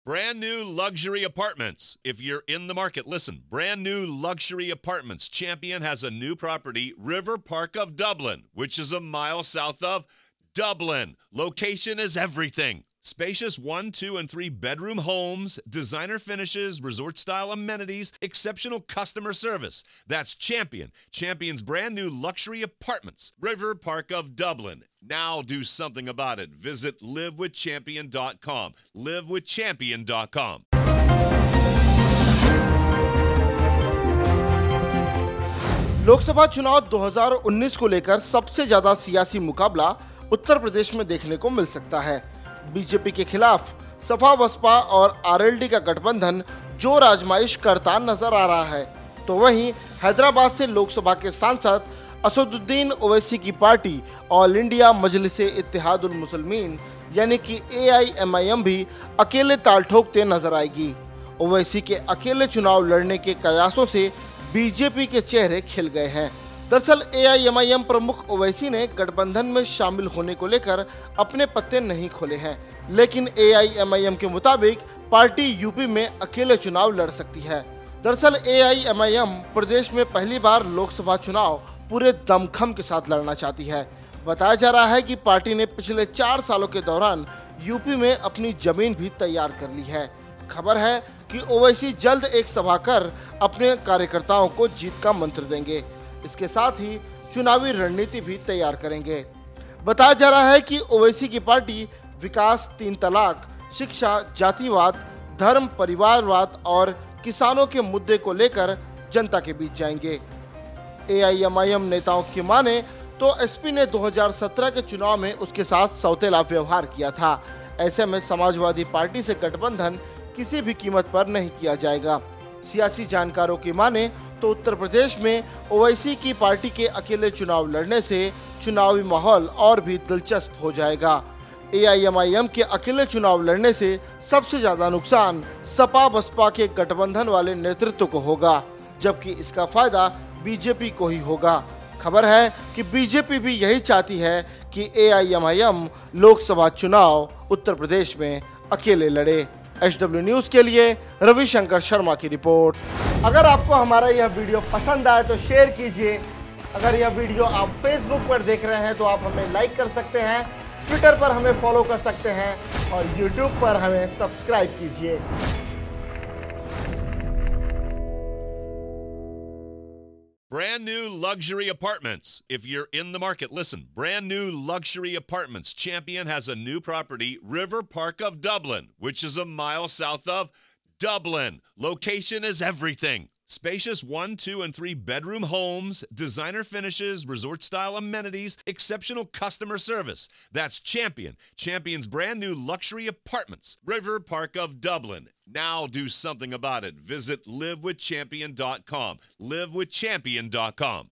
Brand new luxury apartments. If you're in the market, listen. Brand new luxury apartments. Champion has a new property, River Park of Dublin, which is a mile south of Dublin. Location is everything. Spacious 1, 2, and 3 bedroom homes, designer finishes, resort-style amenities, exceptional customer service. That's Champion. Champion's brand new luxury apartments, River Park of Dublin. Now do something about it. Visit livewithchampion.com. livewithchampion.com. Lok Sabha चुनाव 2019 को लेकर सबसे ज्यादा सियासी मुकाबला उत्तर प्रदेश में देखने को मिल सकता है। बीजेपी के खिलाफ सपा बसपा और आरएलडी का गठबंधन जोर आजमाइश करता नजर आ रहा है, तो वहीं हैदराबाद से लोकसभा के सांसद असदुद्दीन ओवैसी की party all India Majlise Ittehadul Muslimeen यानी कि AIMIM भी अकेले ताल ठोकते नजर आएगी। ओवैसी के अकेले चुनाव लड़ने के कयासों से बीजेपी के चेहरे खिल गए हैं। दरअसल AIMIM प्रमुख ओवैसी ने गठबंधन में शामिल होने को लेकर अपने पत्ते नहीं खोले हैं, लेकिन AIMIM के मुताबिक पार्टी यूपी में अकेले चुनाव लड़ सकती है। दरअसल AIMIM प्रदेश में पहली बार लोकसभा चुनाव पूरे दमखम के साथ लड़ना चाहती है। बताया जा रहा है कि पार्टी ने पिछले 4 सालों के दौरान यूपी में अपनी जमीन भी तैयार कर ली है। खबर है कि ओवैसी जल्द एक सभा कर अपने कार्यकर्ताओं को जीत का मंत्र देंगे। इसके साथ ही चुनावी रणनीति भी तैयार करेंगे। बताया जा रहा है कि ओवैसी की पार्टी विकास, 3 तलाक, शिक्षा, जातिवाद, धर्म, परिवारवाद और किसानों के मुद्दे को लेकर जनता के बीच जाएंगे। AIMIM नेताओं की माने तो एसपी ने 2017 के चुनाव में उसके साथ सौतेला व्यवहार किया था। ऐसे में समाजवादी पार्टी से गठबंधन किसी भी कीमत पर नहीं किया जाएगा। सियासी जानकारों की माने तो उत्तर प्रदेश में ओवैसी की पार्टी के अकेले चुनाव लड़ने से चुनावी माहौल और भी दिलचस्प हो जाएगा। AIMIM के अकेले चुनाव लड़ने से सबसे ज्यादा नुकसान सपा बसपा के गठबंधन वाले नेतृत्व को होगा, जबकि इसका फायदा बीजेपी को ही होगा। खबर है कि बीजेपी भी यही चाहती है कि AIMIM लोकसभा चुनाव उत्तर प्रदेश में अकेले लड़े। HW न्यूज के लिए रविशंकर शर्मा की रिपोर्ट। अगर आपको हमारा यह वीडियो पसंद आए तो शेयर कीजिए। अगर यह वीडियो आप फेसबुक पर देख रहे हैं तो आप हमें लाइक कर सकते हैं, ट्विटर पर हमें फॉलो कर सकते हैं और यूट्यूब पर हमें सब्सक्राइब कीजिए। Brand new luxury apartments. If you're in the market, listen. Brand new luxury apartments. Champion has a new property, River Park of Dublin, which is a mile south of Dublin. Location is everything. Spacious 1, 2, and 3 bedroom homes, designer finishes, resort-style amenities, exceptional customer service. That's Champion. Champion's brand new luxury apartments, River Park of Dublin. Now do something about it. Visit livewithchampion.com. livewithchampion.com.